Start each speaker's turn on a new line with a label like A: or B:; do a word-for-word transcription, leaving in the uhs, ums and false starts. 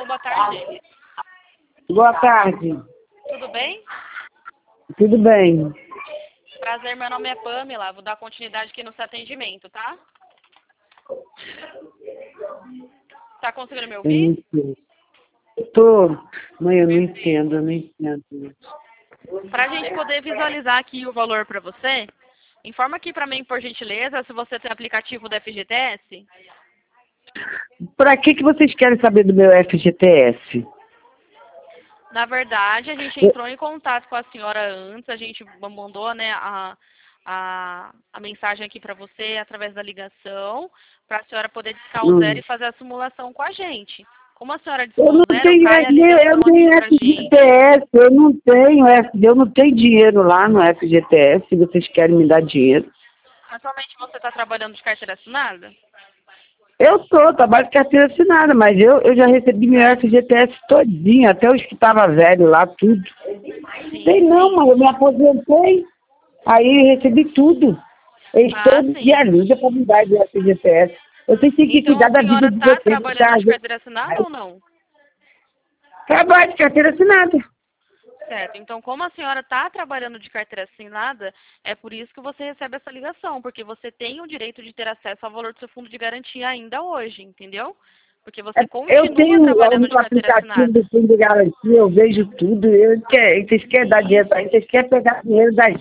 A: Alô, boa tarde.
B: Boa tarde.
A: Tudo bem?
B: Tudo bem?
A: Prazer, meu nome é Pamela. Vou dar continuidade aqui no seu atendimento, tá? Tá conseguindo me
B: Eu
A: ouvir?
B: não sei. Tô. Mãe, eu não
A: Perfeito.
B: entendo, eu não entendo.
A: Para a gente poder visualizar aqui o valor para você, informa aqui para mim, por gentileza, se você tem aplicativo do F G T S.
B: Pra que que vocês querem saber do meu F G T S?
A: Na verdade, a gente entrou em contato com a senhora antes, a gente mandou, né, a, a, a mensagem aqui para você através da ligação, para a senhora poder discar o zero
B: Hum.
A: e fazer a simulação com a gente. Como a senhora
B: Eu
A: discou
B: não
A: zero,
B: tenho,
A: cai a
B: eu
A: ligação
B: não tenho
A: aqui para a
B: F G T
A: gente.
B: S, eu não tenho, F- eu não tenho dinheiro lá no F G T S, se vocês querem me dar dinheiro.
A: Atualmente você está trabalhando de carteira assinada?
B: Eu tô, trabalho de carteira assinada, mas eu, eu já recebi meu
A: Certo.
B: F G T S todinho, até os que estavam velho lá, tudo. Sei
A: Sim,
B: não,
A: sim.
B: mas eu me aposentei, aí eu recebi tudo. Eles
A: Ah,
B: todos de
A: sim.
B: ajuda para mudar de F G T S. Vocês têm que
A: Então
B: cuidar
A: a
B: da vida
A: senhora
B: de
A: está
B: vocês, porque
A: trabalhando
B: a
A: de
B: gente
A: carteira assinada ou não?
B: trabalho de carteira assinada.
A: Certo. Então, como a senhora está trabalhando de carteira assinada, é por isso que você recebe essa ligação, porque você tem o direito de ter acesso ao valor do seu fundo de garantia ainda hoje, entendeu? Porque você
B: Eu
A: continua
B: tenho o
A: trabalhando de
B: meu
A: carteira
B: aplicativo
A: assinada.
B: do Fundo de Garantia, eu vejo tudo. Eu quero, vocês querem dar
A: Sim,
B: dinheiro para
A: sim.
B: gente, vocês querem pegar dinheiro da